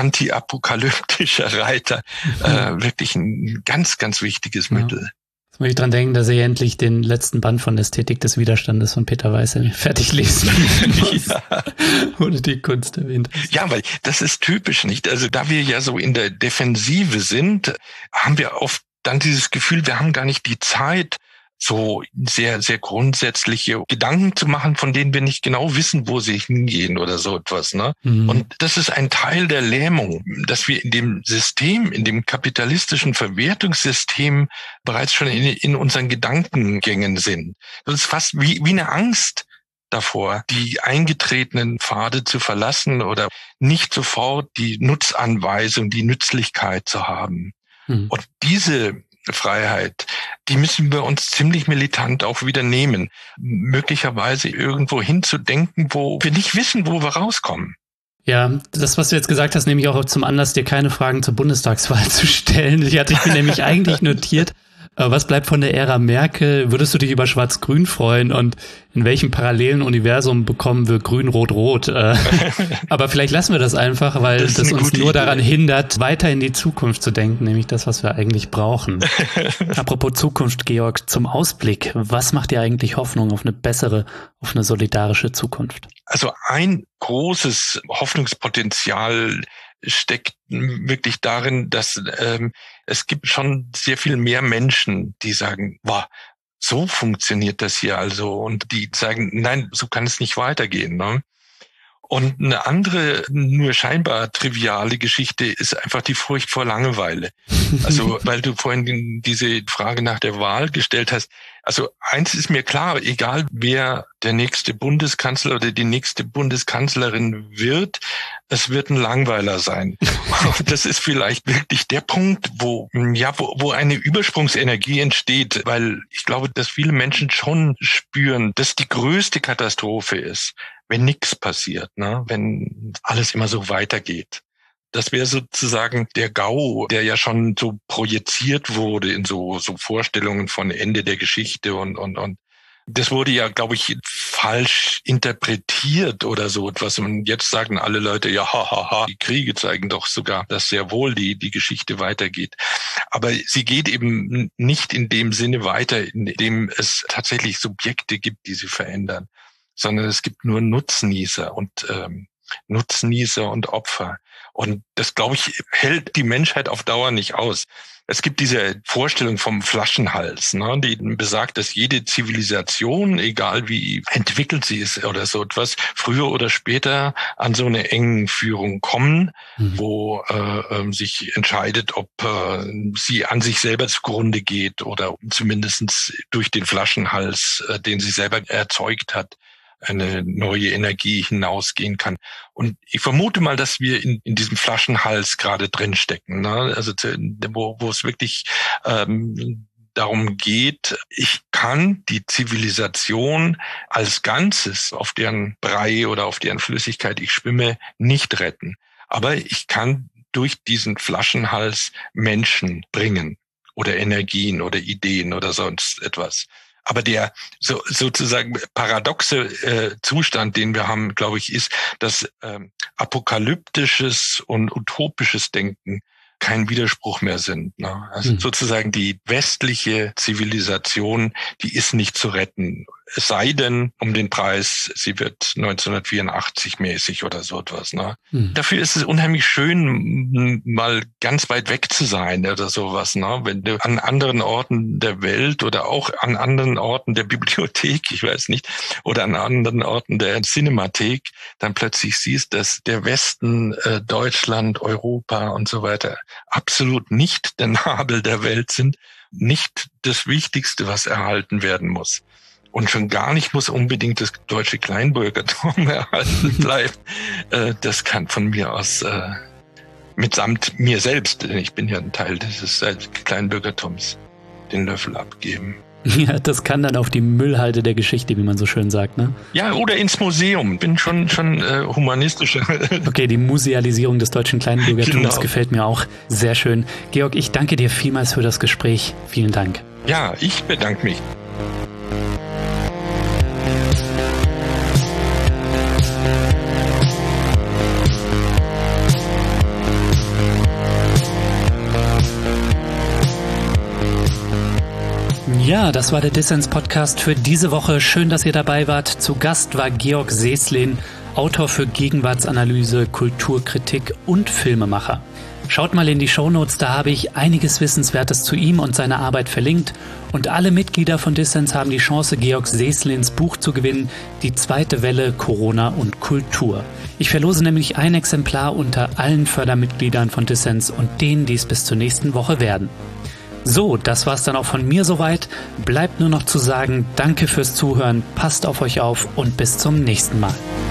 A: antiapokalyptischer Reiter äh, wirklich ein ganz, ganz wichtiges
B: ja.
A: Mittel.
B: Jetzt muss ich dran denken, dass ich endlich den letzten Band von Ästhetik des Widerstandes von Peter Weiße fertig lesen muss, ja. Ohne die Kunst erwähnt.
A: Ja, weil das ist typisch, nicht? Also da wir ja so in der Defensive sind, haben wir oft dann dieses Gefühl, wir haben gar nicht die Zeit, so sehr, sehr grundsätzliche Gedanken zu machen, von denen wir nicht genau wissen, wo sie hingehen oder so etwas, ne? Mhm. Und das ist ein Teil der Lähmung, dass wir in dem System, in dem kapitalistischen Verwertungssystem bereits schon in, in unseren Gedankengängen sind. Das ist fast wie, wie eine Angst davor, die eingetretenen Pfade zu verlassen oder nicht sofort die Nutzanweisung, die Nützlichkeit zu haben. Mhm. Und diese Freiheit, die müssen wir uns ziemlich militant auch wieder nehmen. Möglicherweise irgendwo hinzudenken, wo wir nicht wissen, wo wir rauskommen.
B: Ja, das, was du jetzt gesagt hast, nehme ich auch zum Anlass, dir keine Fragen zur Bundestagswahl zu stellen. Ich hatte ich mir nämlich eigentlich notiert, was bleibt von der Ära Merkel? Würdest du dich über Schwarz-Grün freuen? Und in welchem parallelen Universum bekommen wir Grün-Rot-Rot? Aber vielleicht lassen wir das einfach, weil das, das uns nur Idee. daran hindert, weiter in die Zukunft zu denken, nämlich das, was wir eigentlich brauchen. Apropos Zukunft, Georg, zum Ausblick. Was macht dir eigentlich Hoffnung auf eine bessere, auf eine solidarische Zukunft?
A: Also ein großes Hoffnungspotenzial steckt wirklich darin, dass ähm, es gibt schon sehr viel mehr Menschen, die sagen, wow, so funktioniert das hier also, und die sagen, nein, so kann es nicht weitergehen, ne? Und eine andere, nur scheinbar triviale Geschichte ist einfach die Furcht vor Langeweile. Also, weil du vorhin diese Frage nach der Wahl gestellt hast. Also, eins ist mir klar, egal wer der nächste Bundeskanzler oder die nächste Bundeskanzlerin wird, es wird ein Langweiler sein. Und das ist vielleicht wirklich der Punkt, wo, ja, wo, wo eine Übersprungsenergie entsteht, weil ich glaube, dass viele Menschen schon spüren, dass die größte Katastrophe ist, wenn nichts passiert, ne? Wenn alles immer so weitergeht. Das wäre sozusagen der GAU, der ja schon so projiziert wurde in so so Vorstellungen von Ende der Geschichte und und und das wurde ja, glaube ich, falsch interpretiert oder so etwas. Und jetzt sagen alle Leute, ja, hahaha, ha, ha, die Kriege zeigen doch sogar, dass sehr wohl die die Geschichte weitergeht. Aber sie geht eben nicht in dem Sinne weiter, in dem es tatsächlich Subjekte gibt, die sie verändern, sondern es gibt nur Nutznießer und ähm, Nutznießer und Opfer. Und das, glaube ich, hält die Menschheit auf Dauer nicht aus. Es gibt diese Vorstellung vom Flaschenhals, ne, die besagt, dass jede Zivilisation, egal wie entwickelt sie ist oder so etwas, früher oder später an so eine Engenführung kommen, mhm. wo äh, sich entscheidet, ob äh, sie an sich selber zugrunde geht oder zumindest durch den Flaschenhals, äh, den sie selber erzeugt hat, eine neue Energie hinausgehen kann. Und ich vermute mal, dass wir in, in diesem Flaschenhals gerade drinstecken, ne? Also wo, wo es wirklich ähm, darum geht, ich kann die Zivilisation als Ganzes, auf deren Brei oder auf deren Flüssigkeit ich schwimme, nicht retten. Aber ich kann durch diesen Flaschenhals Menschen bringen oder Energien oder Ideen oder sonst etwas. Aber der so, sozusagen paradoxe äh, Zustand, den wir haben, glaube ich, ist, dass ähm, apokalyptisches und utopisches Denken kein Widerspruch mehr sind. Ne? Also mhm. sozusagen die westliche Zivilisation, die ist nicht zu retten. Es sei denn, um den Preis, sie wird neunzehnhundertvierundachtzig mäßig oder so etwas. Ne? Mhm. Dafür ist es unheimlich schön, mal ganz weit weg zu sein oder sowas. Ne? Wenn du an anderen Orten der Welt oder auch an anderen Orten der Bibliothek, ich weiß nicht, oder an anderen Orten der Cinemathek, dann plötzlich siehst, dass der Westen, äh, Deutschland, Europa und so weiter absolut nicht der Nabel der Welt sind, nicht das Wichtigste, was erhalten werden muss. Und schon gar nicht muss unbedingt das deutsche Kleinbürgertum erhalten bleiben. äh, das kann von mir aus äh, mitsamt mir selbst, denn ich bin ja ein Teil dieses Kleinbürgertums, den Löffel abgeben.
B: Ja, das kann dann auf die Müllhalde der Geschichte, wie man so schön sagt, ne?
A: Ja, oder ins Museum. Bin schon schon äh, humanistischer.
B: Okay, die Musealisierung des deutschen Kleinbürgertums genau. Gefällt mir auch sehr schön. Georg, ich danke dir vielmals für das Gespräch. Vielen Dank.
A: Ja, ich bedanke mich.
B: Ja, das war der Dissens-Podcast für diese Woche. Schön, dass ihr dabei wart. Zu Gast war Georg Seslin, Autor für Gegenwartsanalyse, Kulturkritik und Filmemacher. Schaut mal in die Shownotes, da habe ich einiges Wissenswertes zu ihm und seiner Arbeit verlinkt. Und alle Mitglieder von Dissens haben die Chance, Georg Seslins Buch zu gewinnen, Die zweite Welle, Corona und Kultur. Ich verlose nämlich ein Exemplar unter allen Fördermitgliedern von Dissens und denen, die es bis zur nächsten Woche werden. So, das war's dann auch von mir soweit. Bleibt nur noch zu sagen, danke fürs Zuhören, passt auf euch auf und bis zum nächsten Mal.